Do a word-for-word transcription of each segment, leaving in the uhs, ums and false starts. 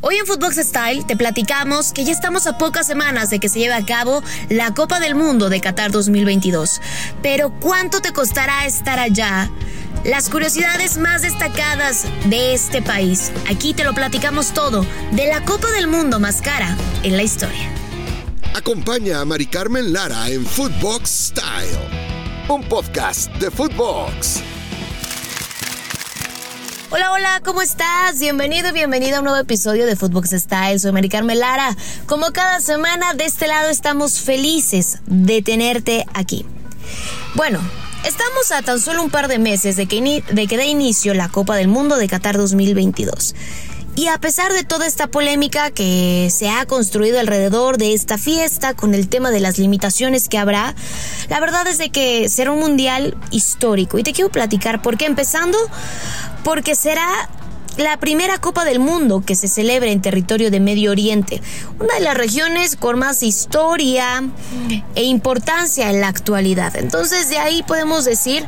Hoy en Footbox Style te platicamos que ya estamos a pocas semanas de que se lleve a cabo la Copa del Mundo de Qatar dos mil veintidós. Pero ¿cuánto te costará estar allá? Las curiosidades más destacadas de este país. Aquí te lo platicamos todo de la Copa del Mundo más cara en la historia. Acompaña a Mari Carmen Lara en Footbox Style, un podcast de Footbox. Hola, hola, ¿cómo estás? Bienvenido y bienvenida a un nuevo episodio de Footbox Style. Soy Mari Carmen Lara. Como cada semana, de este lado estamos felices de tenerte aquí. Bueno, estamos a tan solo un par de meses de que, in- de que dé inicio la Copa del Mundo de Qatar dos mil veintidós. Y a pesar de toda esta polémica que se ha construido alrededor de esta fiesta con el tema de las limitaciones que habrá, la verdad es de que será un mundial histórico. Y te quiero platicar por qué, empezando porque será la primera Copa del Mundo que se celebra en territorio de Medio Oriente, una de las regiones con más historia e importancia en la actualidad. Entonces, de ahí podemos decir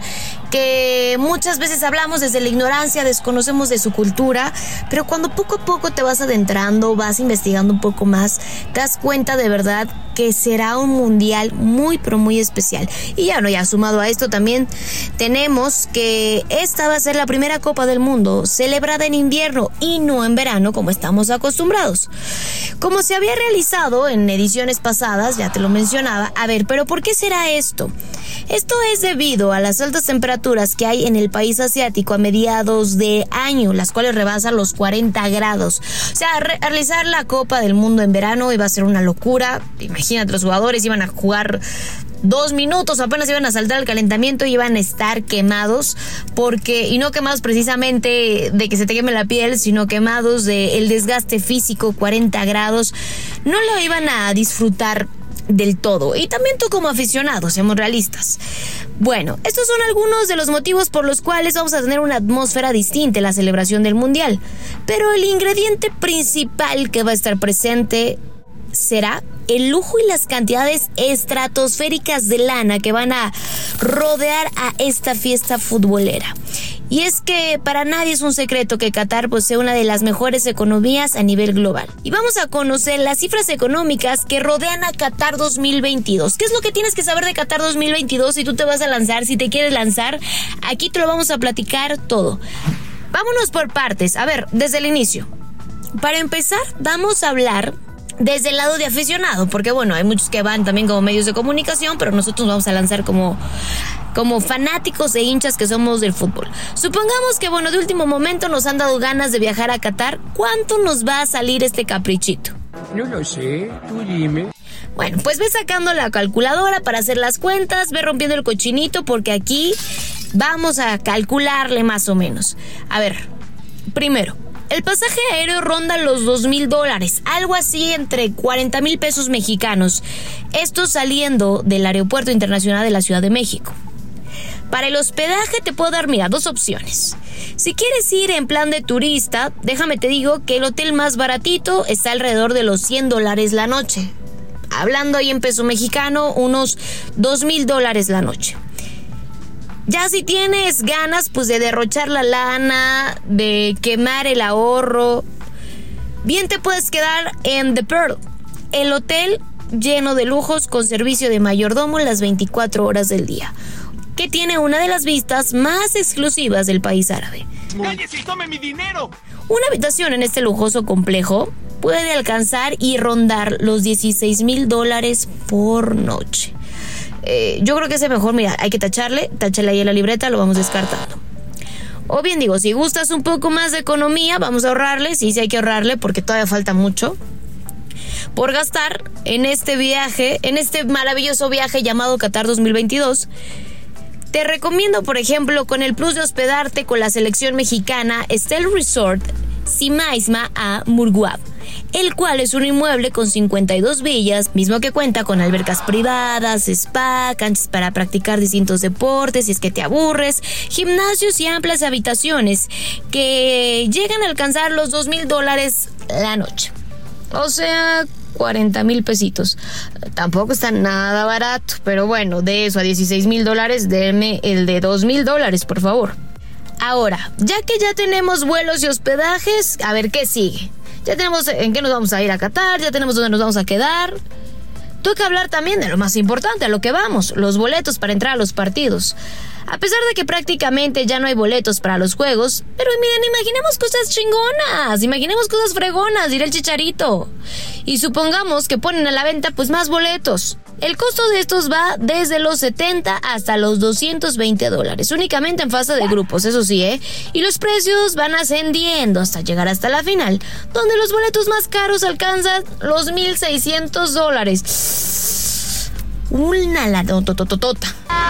que muchas veces hablamos desde la ignorancia, desconocemos de su cultura, pero cuando poco a poco te vas adentrando, vas investigando un poco más, te das cuenta de verdad que será un mundial muy, pero muy especial. Y ya no, ya sumado a esto también tenemos que esta va a ser la primera Copa del Mundo celebrada en invierno y no en verano como estamos acostumbrados. Como se había realizado en ediciones pasadas, ya te lo mencionaba. A ver, pero ¿por qué será esto? Esto es debido a las altas temperaturas que hay en el país asiático a mediados de año, las cuales rebasan los cuarenta grados. O sea, re- realizar la Copa del Mundo en verano iba a ser una locura. Imagínate, los jugadores iban a jugar dos minutos, apenas iban a saltar el calentamiento y iban a estar quemados, porque, y no quemados precisamente de que se te queme la piel, sino quemados del desgaste físico, cuarenta grados. No lo iban a disfrutar del todo. Y también tú como aficionado, seamos realistas. Bueno, estos son algunos de los motivos por los cuales vamos a tener una atmósfera distinta en la celebración del mundial. Pero el ingrediente principal que va a estar presente será el lujo y las cantidades estratosféricas de lana que van a rodear a esta fiesta futbolera. Y es que para nadie es un secreto que Qatar posee una de las mejores economías a nivel global. Y vamos a conocer las cifras económicas que rodean a Qatar dos mil veintidós. ¿Qué es lo que tienes que saber de Qatar dos mil veintidós si tú te vas a lanzar, si te quieres lanzar? Aquí te lo vamos a platicar todo. Vámonos por partes. A ver, desde el inicio. Para empezar, vamos a hablar desde el lado de aficionado, porque bueno, hay muchos que van también como medios de comunicación, pero nosotros vamos a lanzar como, como fanáticos e hinchas que somos del fútbol. Supongamos que bueno, de último momento nos han dado ganas de viajar a Qatar. ¿Cuánto nos va a salir este caprichito? No lo sé, tú dime. Bueno, pues ve sacando la calculadora para hacer las cuentas, ve rompiendo el cochinito, porque aquí vamos a calcularle más o menos. A ver, primero, el pasaje aéreo ronda los dos mil dólares, algo así entre cuarenta mil pesos mexicanos. Esto saliendo del Aeropuerto Internacional de la Ciudad de México. Para el hospedaje te puedo dar, mira, dos opciones. Si quieres ir en plan de turista, déjame te digo que el hotel más baratito está alrededor de los cien dólares la noche. Hablando ahí en peso mexicano, unos dos mil dólares la noche. Ya si tienes ganas pues de derrochar la lana, de quemar el ahorro, bien te puedes quedar en The Pearl, el hotel lleno de lujos con servicio de mayordomo las veinticuatro horas del día, que tiene una de las vistas más exclusivas del país árabe. ¡Cállese y tome mi dinero! Una habitación en este lujoso complejo puede alcanzar y rondar los dieciséis mil dólares por noche. Eh, yo creo que ese mejor, mira, hay que tacharle, tacharle ahí en la libreta, lo vamos descartando. O bien digo, si gustas un poco más de economía, vamos a ahorrarle, sí, sí hay que ahorrarle porque todavía falta mucho por gastar en este viaje, en este maravilloso viaje llamado Qatar dos mil veintidós. Te recomiendo, por ejemplo, con el plus de hospedarte con la selección mexicana, está el Resort Simaisma a Murguab, el cual es un inmueble con cincuenta y dos villas, mismo que cuenta con albercas privadas, spa, canchas para practicar distintos deportes si es que te aburres, gimnasios y amplias habitaciones que llegan a alcanzar los dos mil dólares la noche. O sea, cuarenta mil pesitos. Tampoco está nada barato, pero bueno, de eso a dieciséis mil dólares, denme el de dos mil dólares, por favor. Ahora, ya que ya tenemos vuelos y hospedajes, a ver qué sigue. Ya tenemos en qué nos vamos a ir a Qatar, ya tenemos dónde nos vamos a quedar. Toca hablar también de lo más importante, a lo que vamos, los boletos para entrar a los partidos. A pesar de que prácticamente ya no hay boletos para los juegos, pero miren, imaginemos cosas chingonas, imaginemos cosas fregonas, dirá el Chicharito. Y supongamos que ponen a la venta pues más boletos. El costo de estos va desde los setenta hasta los doscientos veinte dólares, únicamente en fase de grupos, eso sí, ¿eh? Y los precios van ascendiendo hasta llegar hasta la final, donde los boletos más caros alcanzan los mil seiscientos dólares. Una ladotototota.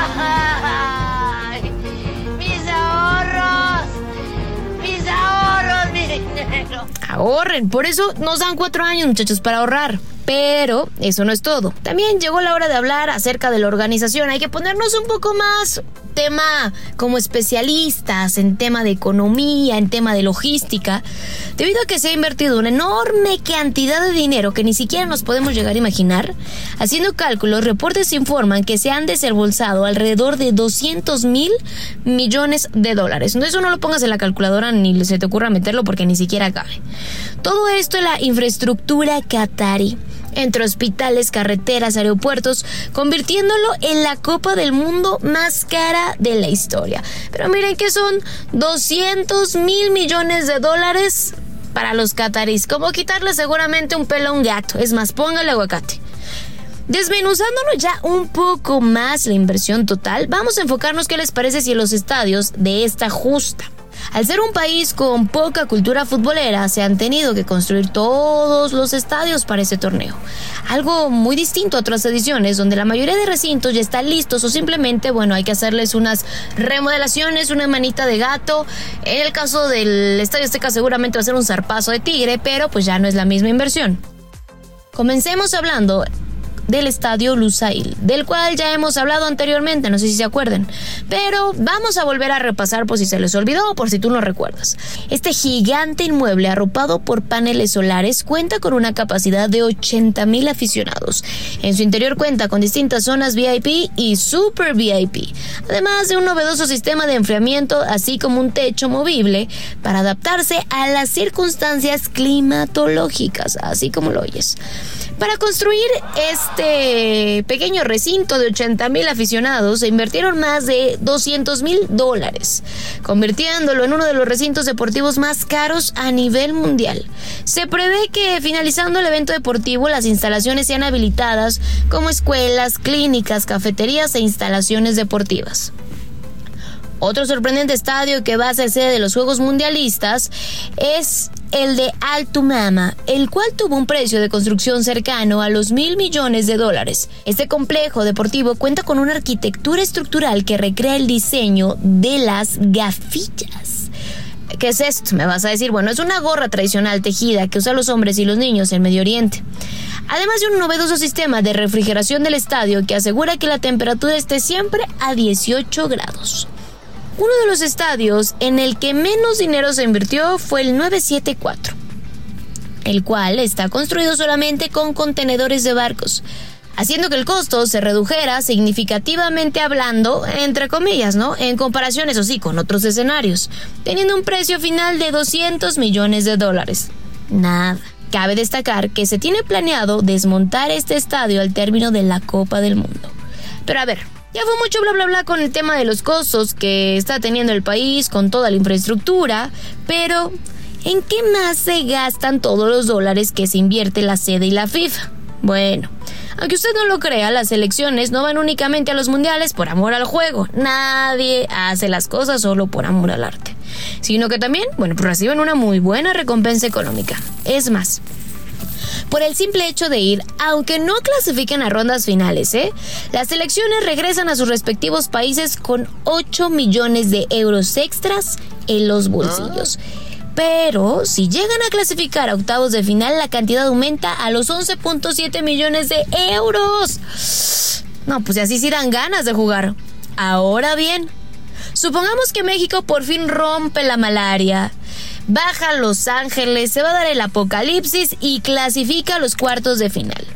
¡Ay! ¡Mis ahorros! ¡Mis ahorros, mi dinero! Ahorren, por eso nos dan cuatro años, muchachos, para ahorrar. Pero eso no es todo. También llegó la hora de hablar acerca de la organización. Hay que ponernos un poco más tema como especialistas en tema de economía, en tema de logística, debido a que se ha invertido una enorme cantidad de dinero que ni siquiera nos podemos llegar a imaginar. Haciendo cálculos, reportes informan que se han desembolsado alrededor de doscientos mil millones de dólares. Entonces, eso no lo pongas en la calculadora ni se te ocurra meterlo porque ni siquiera cabe. Todo esto en la infraestructura qatarí, entre hospitales, carreteras, aeropuertos, convirtiéndolo en la Copa del Mundo más cara de la historia. Pero miren que son doscientos mil millones de dólares para los catarís. Como quitarle seguramente un pelo a un gato. Es más, póngale aguacate. Desmenuzándonos ya un poco más la inversión total, vamos a enfocarnos qué les parece si en los estadios de esta justa. Al ser un país con poca cultura futbolera, se han tenido que construir todos los estadios para este torneo. Algo muy distinto a otras ediciones, donde la mayoría de recintos ya están listos o simplemente, bueno, hay que hacerles unas remodelaciones, una manita de gato. En el caso del Estadio Azteca seguramente va a ser un zarpazo de tigre, pero pues ya no es la misma inversión. Comencemos hablando del Estadio Lusail, del cual ya hemos hablado anteriormente, no sé si se acuerdan, pero vamos a volver a repasar por si se les olvidó o por si tú no recuerdas. Este gigante inmueble arropado por paneles solares cuenta con una capacidad de ochenta mil aficionados. En su interior cuenta con distintas zonas V I P y Super V I P, además de un novedoso sistema de enfriamiento, así como un techo movible para adaptarse a las circunstancias climatológicas, así como lo oyes. Para construir este pequeño recinto de ochenta mil aficionados se invirtieron más de doscientos mil dólares, convirtiéndolo en uno de los recintos deportivos más caros a nivel mundial. Se prevé que finalizando el evento deportivo las instalaciones sean habilitadas como escuelas, clínicas, cafeterías e instalaciones deportivas. Otro sorprendente estadio que va a ser sede de los Juegos Mundialistas es el de Al Thumama, el cual tuvo un precio de construcción cercano a los mil millones de dólares. Este complejo deportivo cuenta con una arquitectura estructural que recrea el diseño de las gafillas. ¿Qué es esto? Me vas a decir, bueno, es una gorra tradicional tejida que usan los hombres y los niños en Medio Oriente. Además de un novedoso sistema de refrigeración del estadio que asegura que la temperatura esté siempre a dieciocho grados. Uno de los estadios en el que menos dinero se invirtió fue el nueve siete cuatro, el cual está construido solamente con contenedores de barcos, haciendo que el costo se redujera significativamente hablando, entre comillas, ¿no? En comparación, eso sí, con otros escenarios, teniendo un precio final de doscientos millones de dólares. Nada. Cabe destacar que se tiene planeado desmontar este estadio al término de la Copa del Mundo. Pero a ver, ya fue mucho bla bla bla con el tema de los costos que está teniendo el país con toda la infraestructura, pero ¿en qué más se gastan todos los dólares que se invierte la sede y la FIFA? Bueno, aunque usted no lo crea, las selecciones no van únicamente a los mundiales por amor al juego. Nadie hace las cosas solo por amor al arte, sino que también, bueno, pues reciben una muy buena recompensa económica. Es más, por el simple hecho de ir, aunque no clasifiquen a rondas finales, ¿eh? Las selecciones regresan a sus respectivos países con ocho millones de euros extras en los bolsillos. Pero si llegan a clasificar a octavos de final, la cantidad aumenta a los once punto siete millones de euros. No, pues así sí dan ganas de jugar. Ahora bien, supongamos que México por fin rompe la malaria, baja a Los Ángeles, se va a dar el apocalipsis y clasifica a los cuartos de final.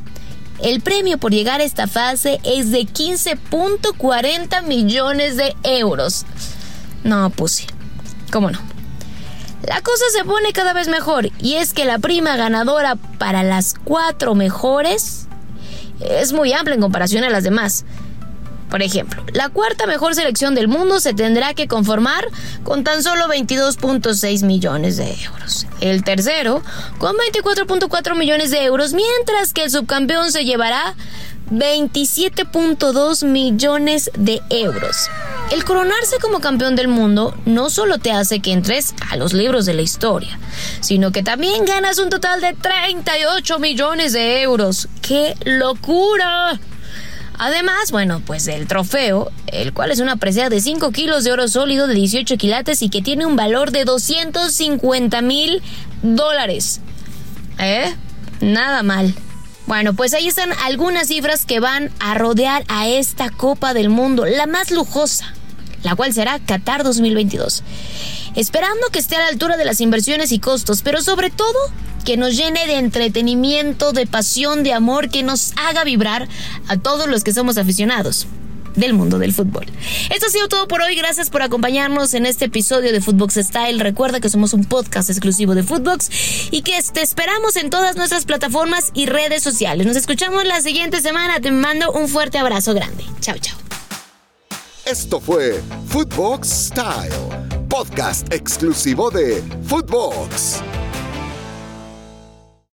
El premio por llegar a esta fase es de quince punto cuarenta millones de euros. No, pues sí, ¿cómo no? La cosa se pone cada vez mejor, y es que la prima ganadora para las cuatro mejores es muy amplia en comparación a las demás. Por ejemplo, la cuarta mejor selección del mundo se tendrá que conformar con tan solo veintidós punto seis millones de euros. El tercero con veinticuatro punto cuatro millones de euros, mientras que el subcampeón se llevará veintisiete punto dos millones de euros. El coronarse como campeón del mundo no solo te hace que entres a los libros de la historia, sino que también ganas un total de treinta y ocho millones de euros. ¡Qué locura! Además, bueno, pues el trofeo, el cual es una presea de cinco kilos de oro sólido de dieciocho quilates y que tiene un valor de doscientos cincuenta mil dólares. ¿Eh? Nada mal. Bueno, pues ahí están algunas cifras que van a rodear a esta Copa del Mundo, la más lujosa, la cual será Qatar dos mil veintidós. Esperando que esté a la altura de las inversiones y costos, pero sobre todo que nos llene de entretenimiento, de pasión, de amor, que nos haga vibrar a todos los que somos aficionados del mundo del fútbol. Esto ha sido todo por hoy. Gracias por acompañarnos en este episodio de Footbox Style. Recuerda que somos un podcast exclusivo de Footbox y que te esperamos en todas nuestras plataformas y redes sociales. Nos escuchamos la siguiente semana. Te mando un fuerte abrazo grande. Chao, chao. Esto fue Footbox Style, podcast exclusivo de Footbox.